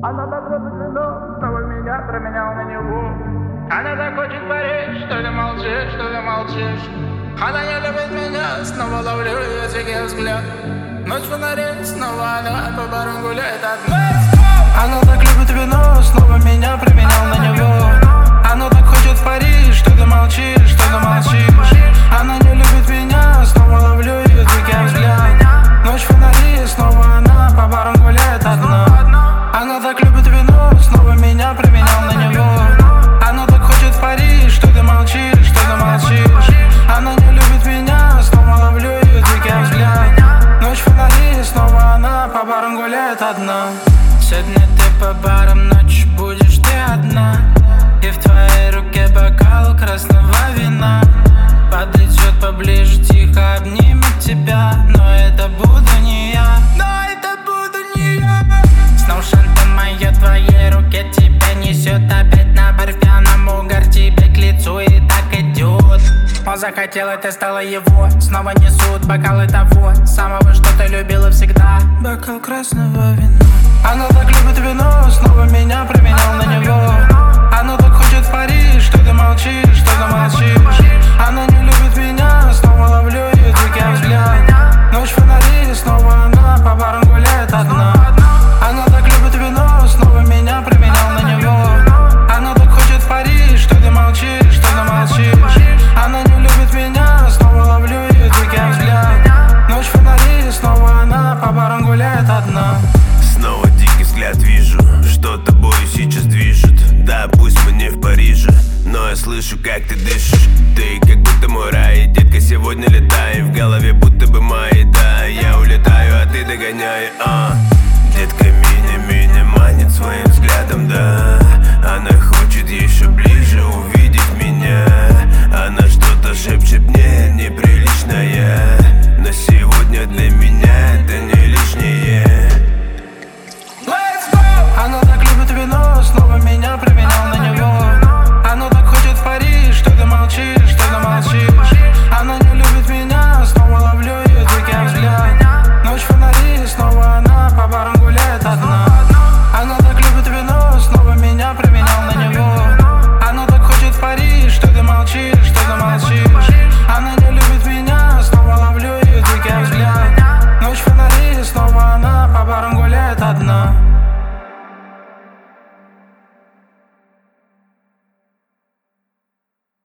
Она так любит вино, снова меня променял на него. Она так хочет парить, что ты молчишь, что ты молчишь. Она не любит меня, снова ловлю ее дикий взгляд. Ночь фонарей, снова она по барам гуляет одна. Она так любит вино, снова меня променял на него. Она так хочет в Париж, что ты молчишь, что ты молчишь. Она не любит меня, снова ловлю ее дикий взгляд. Ночь фонари, снова она по барам гуляет одна. Она так любит вино, снова меня променял на него. Она так хочет в Париж, что ты молчишь, что ты молчишь. Она не любит меня, снова ловлю ее дикий взгляд. Ночь фонари, снова она по барам гуляет одна. Сегодня ты по барам, ночью будешь ты одна. И в твоей руке бокал красного вина. Подойдет поближе, тихо обнимет тебя. Но это буду не я, но это буду не я. Снова шанта моя в твоей руке тебя несет. Опять на барфяном угар тебе к лицу и так идет. Он захотел, это стало его. Снова несут бокалы того самого, что ты любила всегда. Бокал красного вина.